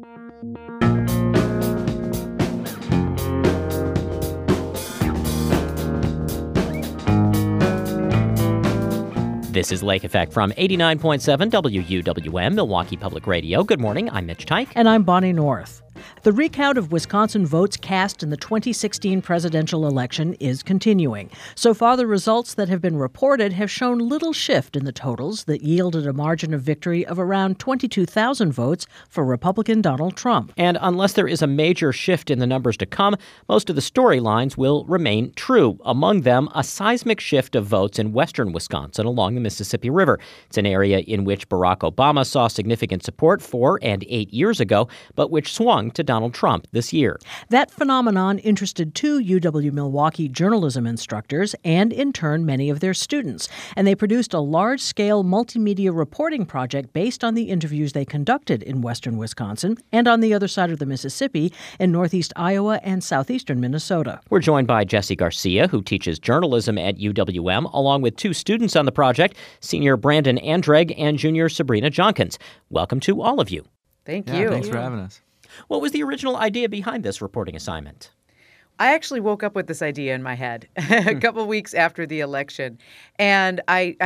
This is Lake Effect from 89.7 WUWM, Milwaukee Public Radio. Good morning, I'm Mitch Teich. And I'm Bonnie North. The recount of Wisconsin votes cast in the 2016 presidential election is continuing. So far, the results that have been reported have shown little shift in the totals that yielded a margin of victory of around 22,000 votes for Republican Donald Trump. And unless there is a major shift in the numbers to come, most of the storylines will remain true. Among them, a seismic shift of votes in western Wisconsin along the Mississippi River. It's an area in which Barack Obama saw significant support 4 and 8 years ago, but which swung to Donald Trump this year. That phenomenon interested two UW-Milwaukee journalism instructors and, in turn, many of their students. And they produced a large-scale multimedia reporting project based on the interviews they conducted in western Wisconsin and on the other side of the Mississippi in northeast Iowa and southeastern Minnesota. We're joined by Jesse Garcia, who teaches journalism at UWM, along with two students on the project, senior Brandon Andreg and junior Sabrina Jonkins. Welcome to all of you. Thank you. Thanks for having us. What was the original idea behind this reporting assignment? I actually woke up with this idea in my head a couple of weeks after the election. And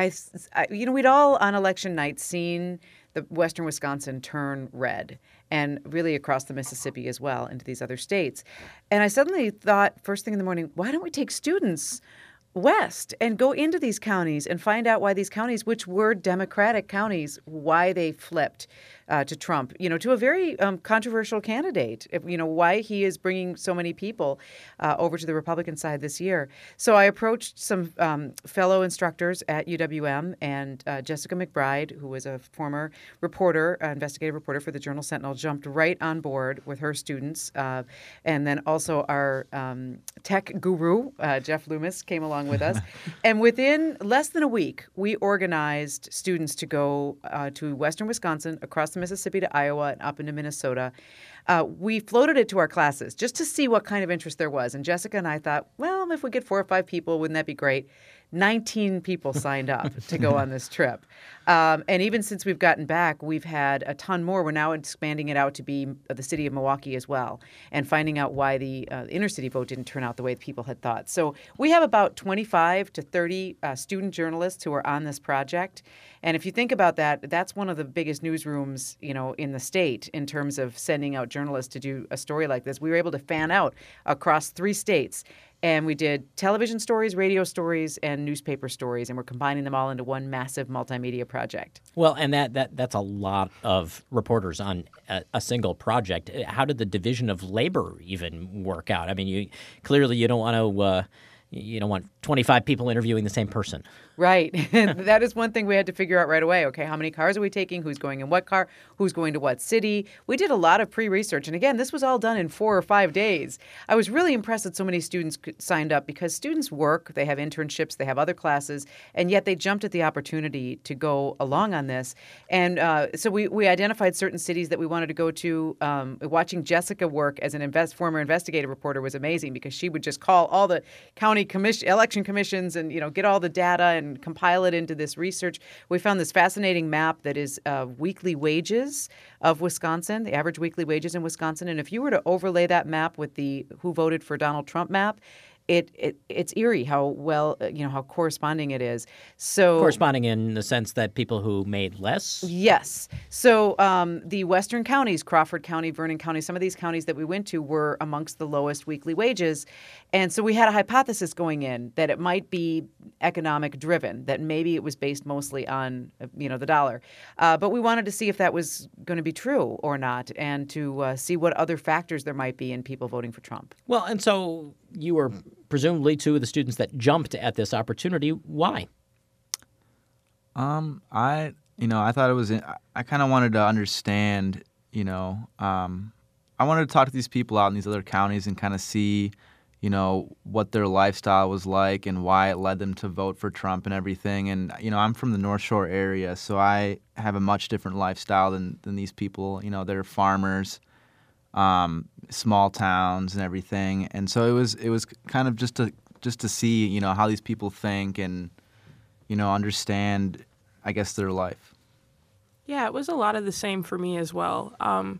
we'd all on election night seen the western Wisconsin turn red, and really across the Mississippi as well into these other states. And I suddenly thought, first thing in the morning, why don't we take students west and go into these counties and find out why these counties, which were Democratic counties, why they flipped to Trump, to a very controversial candidate, why he is bringing so many people over to the Republican side this year. So I approached some fellow instructors at UWM, and Jessica McBride, who was a former reporter, investigative reporter for the Journal Sentinel, jumped right on board with her students. And then also our tech guru, Jeff Loomis, came along with us. And within less than a week, we organized students to go to western Wisconsin, across the Mississippi to Iowa, and up into Minnesota. We floated it to our classes just to see what kind of interest there was. And Jessica and I thought, well, if we get 4 or 5 people, wouldn't that be great? 19 people signed up to go on this trip. And even since we've gotten back, we've had a ton more. We're now expanding it out to be the city of Milwaukee as well, and finding out why the inner city vote didn't turn out the way people had thought. So we have about 25 to 30 student journalists who are on this project. And if you think about that, that's one of the biggest newsrooms, in the state in terms of sending out journalists to do a story like this. We were able to fan out across 3 states. And we did television stories, radio stories, and newspaper stories, and we're combining them all into one massive multimedia project. Well, and that's a lot of reporters on a single project. How did the division of labor even work out? I mean, you don't want 25 people interviewing the same person. Right. That is one thing we had to figure out right away. Okay, how many cars are we taking? Who's going in what car? Who's going to what city? We did a lot of pre-research. And again, this was all done in 4 or 5 days. I was really impressed that so many students signed up, because students work, they have internships, they have other classes, and yet they jumped at the opportunity to go along on this. And so we identified certain cities that we wanted to go to. Watching Jessica work as an former investigative reporter was amazing, because she would just call all the county election commissions and get all the data and compile it into this research. We found this fascinating map that is weekly wages of Wisconsin, the average weekly wages in Wisconsin. And if you were to overlay that map with the who voted for Donald Trump map, it's eerie how well, how corresponding it is. So corresponding in the sense that people who made less? Yes. So the western counties, Crawford County, Vernon County, some of these counties that we went to were amongst the lowest weekly wages. And so we had a hypothesis going in that it might be economic driven, that maybe it was based mostly on, the dollar. But we wanted to see if that was going to be true or not, and to see what other factors there might be in people voting for Trump. Well, and so you were presumably two of the students that jumped at this opportunity. Why? I thought it was, I kind of wanted to understand, I wanted to talk to these people out in these other counties and kind of see, what their lifestyle was like and why it led them to vote for Trump and everything. And, I'm from the North Shore area, so I have a much different lifestyle than these people. They're farmers, small towns and everything. And so it was kind of just to see, how these people think and, understand, I guess, their life. Yeah, it was a lot of the same for me as well.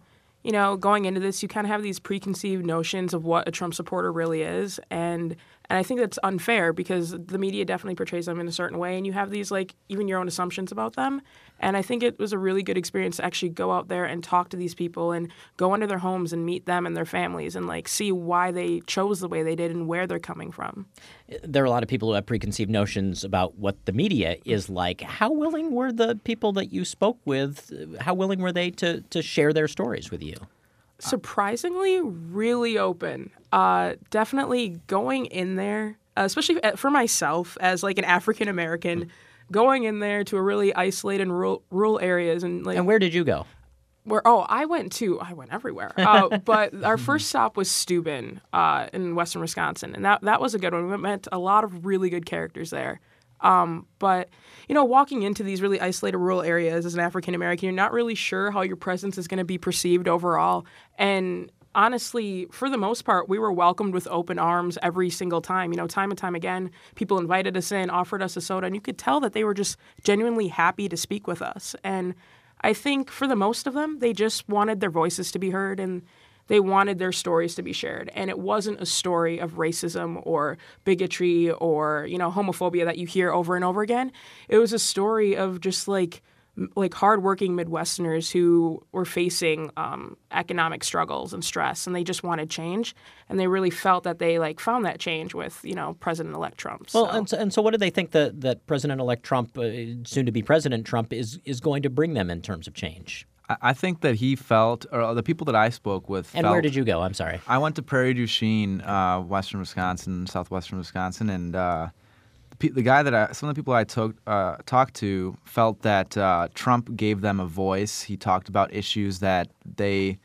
going into this, you kind of have these preconceived notions of what a Trump supporter really is. And I think that's unfair because the media definitely portrays them in a certain way. And you have these, even your own assumptions about them. And I think it was a really good experience to actually go out there and talk to these people and go into their homes and meet them and their families and, see why they chose the way they did and where they're coming from. There are a lot of people who have preconceived notions about what the media is like. How willing were the people that you spoke with, how willing were they to share their stories with you? Surprisingly, really open. Definitely going in there, especially for myself as an African American, going in there to a really isolated rural areas and where did you go? I went everywhere. But our first stop was Steuben in western Wisconsin, and that was a good one. We met a lot of really good characters there. But walking into these really isolated rural areas as an African American, you're not really sure how your presence is going to be perceived overall. And honestly, for the most part, we were welcomed with open arms every single time. Time and time again, people invited us in, offered us a soda, and you could tell that they were just genuinely happy to speak with us. And I think for the most of them, they just wanted their voices to be heard and they wanted their stories to be shared. And it wasn't a story of racism or bigotry or, homophobia that you hear over and over again. It was a story of just hardworking Midwesterners who were facing economic struggles and stress, and they just wanted change. And they really felt that they found that change with President-elect Trump. Well, and so what do they think that President-elect Trump, soon to be President Trump, is going to bring them in terms of change? I think that he felt, or the people that I spoke with And felt, where did you go? I'm sorry. I went to Prairie du Chien, western Wisconsin, southwestern Wisconsin, and the guy some of the people I talked to felt that Trump gave them a voice. He talked about issues that they,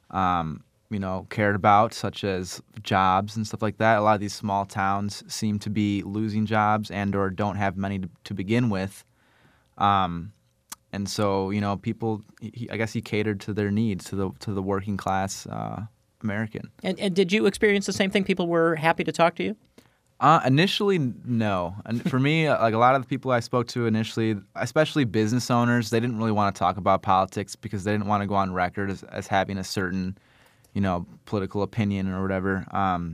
cared about, such as jobs and stuff like that. A lot of these small towns seem to be losing jobs and/or don't have many to begin with. And so, people, I guess he catered to their needs, to the working class American. And did you experience the same thing? People were happy to talk to you? Initially, no. And for me, a lot of the people I spoke to initially, especially business owners, they didn't really want to talk about politics because they didn't want to go on record as having a certain, political opinion or whatever.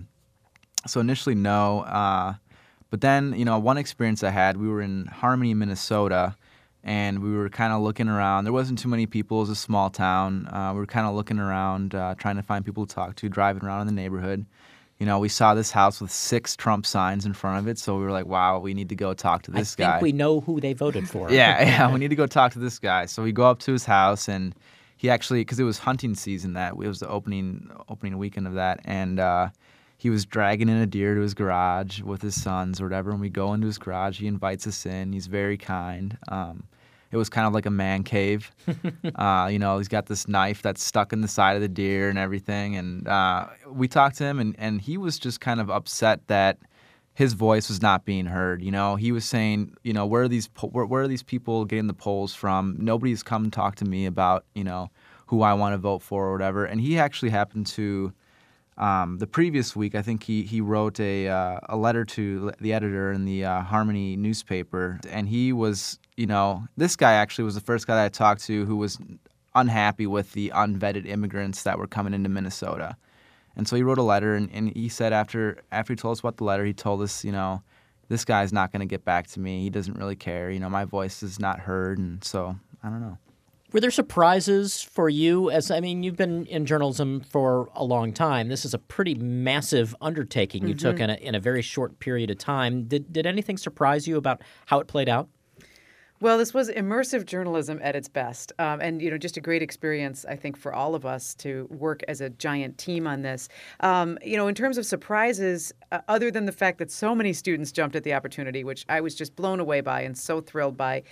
So initially, no. But then, one experience I had, we were in Harmony, Minnesota, and we were kind of looking around. There wasn't too many people. It was a small town. We were kind of looking around, trying to find people to talk to, driving around in the neighborhood. We saw this house with 6 Trump signs in front of it, so we were like, wow, we need to go talk to this guy. I think we know who they voted for. Yeah, we need to go talk to this guy. So we go up to his house, and he actually, because it was hunting season, it was the opening weekend of that, and he was dragging in a deer to his garage with his sons or whatever, and we go into his garage. He invites us in. He's very kind. It was kind of like a man cave. He's got this knife that's stuck in the side of the deer and everything. And we talked to him, and he was just kind of upset that his voice was not being heard. He was saying, where are these people getting the polls from? Nobody's come talk to me about, who I want to vote for or whatever. And he actually happened to, the previous week, I think he wrote a letter to the editor in the Harmony newspaper, and he was, this guy actually was the first guy that I talked to who was unhappy with the unvetted immigrants that were coming into Minnesota. And so he wrote a letter, and he said after he told us about the letter, he told us, this guy's not going to get back to me. He doesn't really care. My voice is not heard, and so I don't know. Were there surprises for you? You've been in journalism for a long time. This is a pretty massive undertaking you took in a very short period of time. Did anything surprise you about how it played out? Well, this was immersive journalism at its best. And, just a great experience, I think, for all of us to work as a giant team on this. In terms of surprises, other than the fact that so many students jumped at the opportunity, which I was just blown away by and so thrilled by,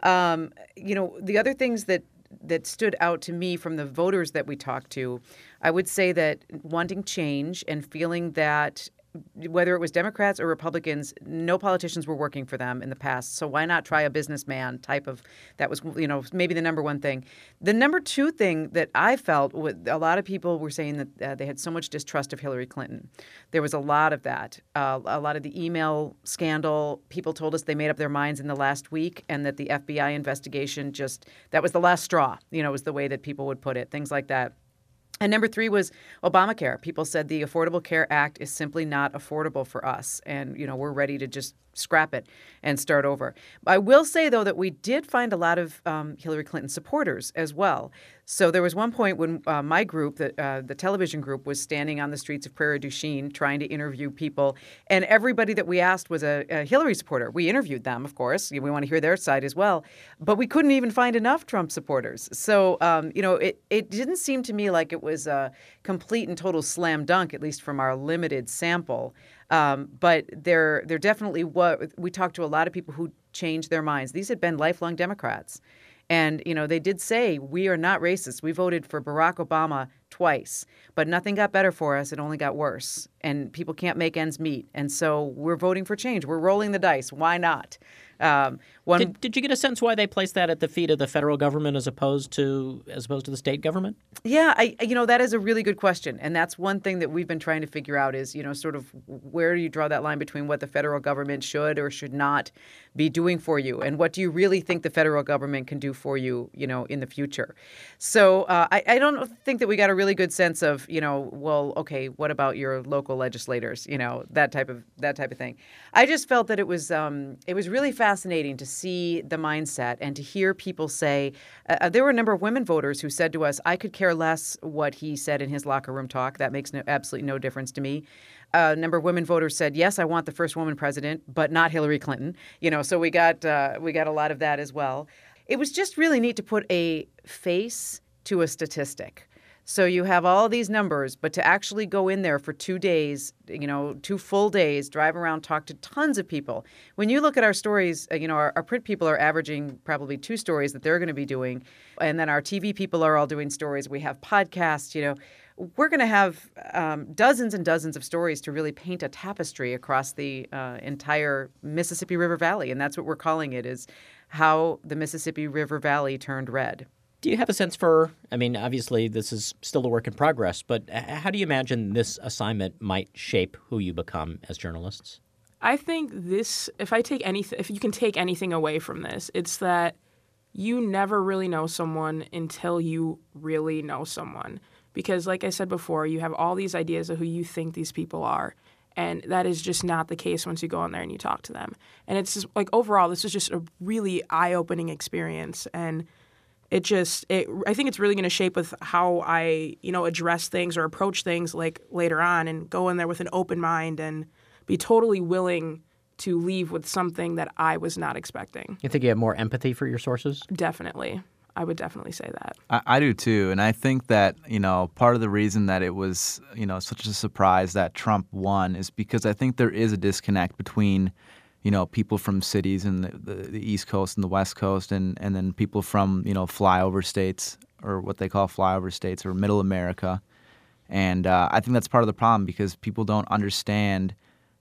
the other things that stood out to me from the voters that we talked to, I would say that wanting change and feeling that whether it was Democrats or Republicans, no politicians were working for them in the past. So why not try a businessman type of, that was, maybe the number one thing. The number two thing that I felt, a lot of people were saying that they had so much distrust of Hillary Clinton. There was a lot of that. A lot of the email scandal, people told us they made up their minds in the last week and that the FBI investigation that was the last straw, was the way that people would put it, things like that. And number 3 was Obamacare. People said the Affordable Care Act is simply not affordable for us. And, we're ready to just scrap it and start over. I will say, though, that we did find a lot of Hillary Clinton supporters as well. So there was one point when my group, the television group, was standing on the streets of Prairie du Chien trying to interview people. And everybody that we asked was a Hillary supporter. We interviewed them, of course. We want to hear their side as well. But we couldn't even find enough Trump supporters. So, it didn't seem to me like it was a complete and total slam dunk, at least from our limited sample. But there definitely was. We talked to a lot of people who changed their minds. These had been lifelong Democrats. And, they did say, we are not racist. We voted for Barack Obama twice, but nothing got better for us. It only got worse. And people can't make ends meet. And so we're voting for change. We're rolling the dice. Why not? Did you get a sense why they placed that at the feet of the federal government as opposed to the state government? Yeah, that is a really good question. And that's one thing that we've been trying to figure out is, sort of where do you draw that line between what the federal government should or should not be doing for you? And what do you really think the federal government can do for you, in the future? So I don't think that we got a really good sense of, well, okay, what about your local legislators? That type of thing. I just felt that it was really fascinating to see the mindset and to hear people say there were a number of women voters who said to us, I could care less what he said in his locker room talk. That makes absolutely no difference to me. A number of women voters said, yes, I want the first woman president, but not Hillary Clinton. So we got a lot of that as well. It was just really neat to put a face to a statistic. So you have all these numbers, but to actually go in there for 2 days, 2 full days, drive around, talk to tons of people. When you look at our stories, our print people are averaging probably 2 stories that they're going to be doing. And then our TV people are all doing stories. We have podcasts, We're going to have dozens and dozens of stories to really paint a tapestry across the entire Mississippi River Valley. And that's what we're calling it, is how the Mississippi River Valley turned red. Do you have a sense for, obviously this is still a work in progress, but how do you imagine this assignment might shape who you become as journalists? I think if you can take anything away from this, it's that you never really know someone until you really know someone. Because like I said before, you have all these ideas of who you think these people are. And that is just not the case once you go in there and you talk to them. And it's just overall, this was just a really eye-opening experience. And I think it's really going to shape with how I, address things or approach things like later on, and go in there with an open mind and be totally willing to leave with something that I was not expecting. You think you have more empathy for your sources? Definitely. I would definitely say that. I do too. And I think that, part of the reason that it was, such a surprise that Trump won is because I think there is a disconnect between people from cities and the East Coast and the West Coast and then people from, flyover states, or what they call flyover states, or middle America. And I think that's part of the problem, because people don't understand,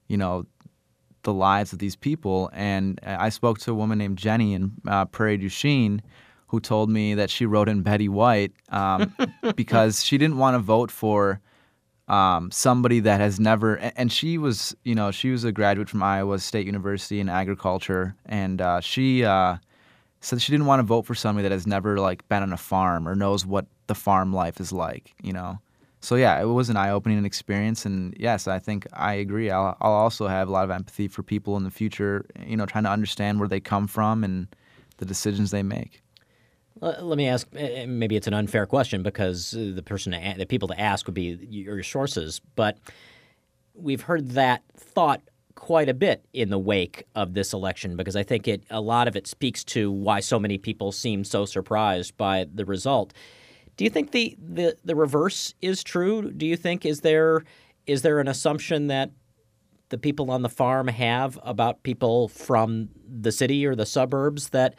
the lives of these people. And I spoke to a woman named Jenny in Prairie du Chien who told me that she wrote in Betty White because she didn't want to vote for somebody that has never, and she was a graduate from Iowa State University in agriculture, and she said she didn't want to vote for somebody that has never been on a farm or knows what the farm life is like, So yeah, it was an eye-opening experience, and yes, I think I agree. I'll also have a lot of empathy for people in the future, trying to understand where they come from and the decisions they make. Let me ask, maybe it's an unfair question because the people to ask would be your sources, but we've heard that thought quite a bit in the wake of this election, because I think a lot of it speaks to why so many people seem so surprised by the result. Do you think the reverse is true? Do you think is there an assumption that the people on the farm have about people from the city or the suburbs that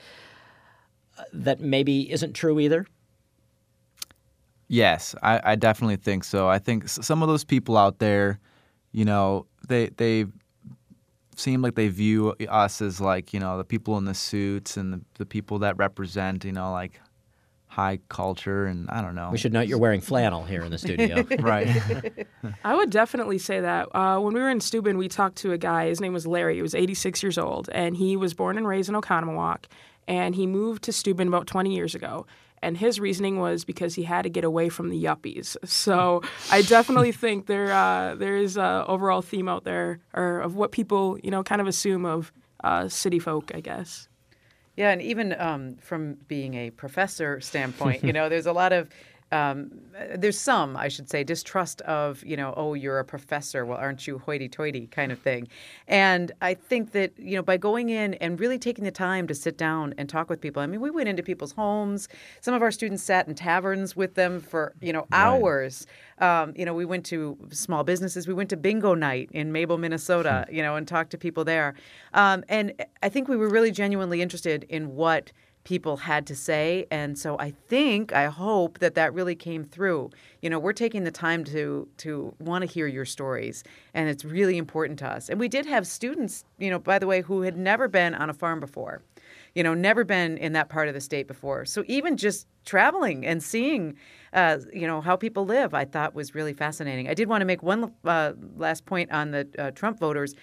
maybe isn't true either? Yes, I definitely think so. I think some of those people out there, they seem like they view us as the people in the suits and the people that represent, high culture, and I don't know. We should note you're wearing flannel here in the studio. Right. I would definitely say that. When we were in Steuben, we talked to a guy. His name was Larry. He was 86 years old, and he was born and raised in Oconomowoc, and he moved to Steuben about 20 years ago. And his reasoning was because he had to get away from the yuppies. So I definitely think there is a overall theme out there, or of what people, kind of assume of city folk, I guess. Yeah, and even from being a professor standpoint, there's a lot of there's some, I should say, distrust of, oh, you're a professor. Well, aren't you hoity-toity kind of thing. And I think that, by going in and really taking the time to sit down and talk with people. I mean, we went into people's homes. Some of our students sat in taverns with them for, hours. We went to small businesses. We went to bingo night in Mabel, Minnesota, and talked to people there. And I think we were really genuinely interested in what people had to say. And so I hope that really came through. We're taking the time to want to hear your stories, and it's really important to us. And we did have students, by the way, who had never been on a farm before, never been in that part of the state before. So even just traveling and seeing, how people live, I thought was really fascinating. I did want to make one last point on the Trump voters.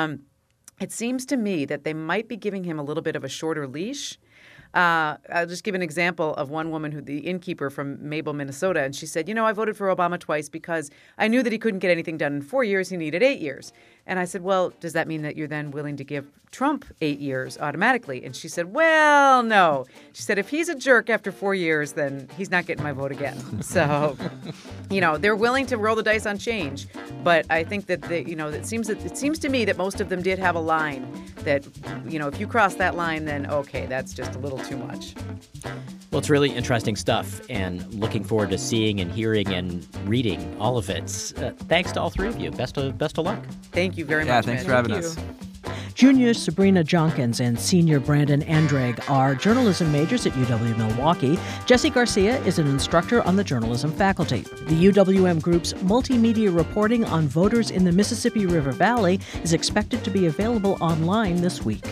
It seems to me that they might be giving him a little bit of a shorter leash. I'll just give an example of one woman, the innkeeper from Mabel, Minnesota, and she said, I voted for Obama twice because I knew that he couldn't get anything done in 4 years. He needed 8 years. And I said, well, does that mean that you're then willing to give Trump 8 years automatically? And she said, well, no. She said, if he's a jerk after 4 years, then he's not getting my vote again. So, they're willing to roll the dice on change. But I think that, it seems to me that most of them did have a line that, if you cross that line, then okay, that's just a little too much. Well, it's really interesting stuff, and looking forward to seeing and hearing and reading all of it. Thanks to all three of you. Best of luck. Thank you very much. Yeah, thanks for having us. Junior Sabrina Jonkins and senior Brandon Andrag are journalism majors at UW-Milwaukee. Jesse Garcia is an instructor on the journalism faculty. The UWM Group's multimedia reporting on voters in the Mississippi River Valley is expected to be available online this week.